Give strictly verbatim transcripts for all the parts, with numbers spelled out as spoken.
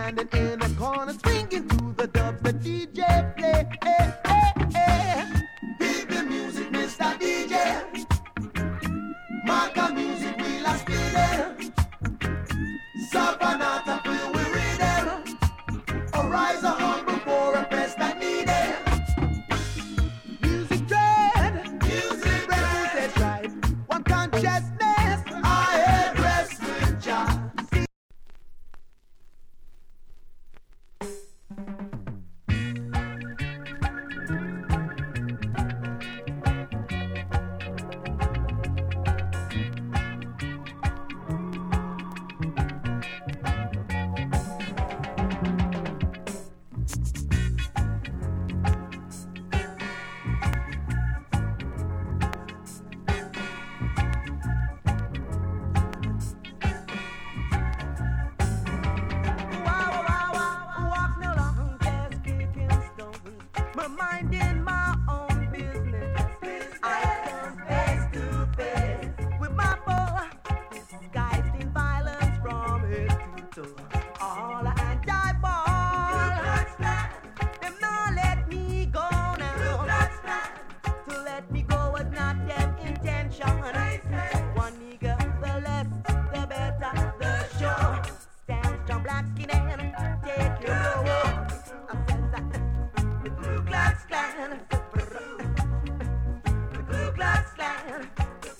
standing in a corner, swinging to the dub the D J play. Eh, eh, eh. Beat the music, Mister D J. Marca music, we last speed. Sabanata, feel we read. Arise a humble for a press that needed. Music dread, music dread, right. One consciousness, I had rest with Jah.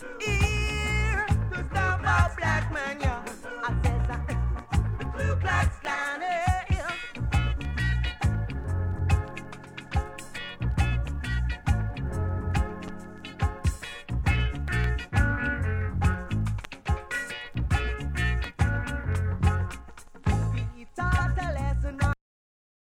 Black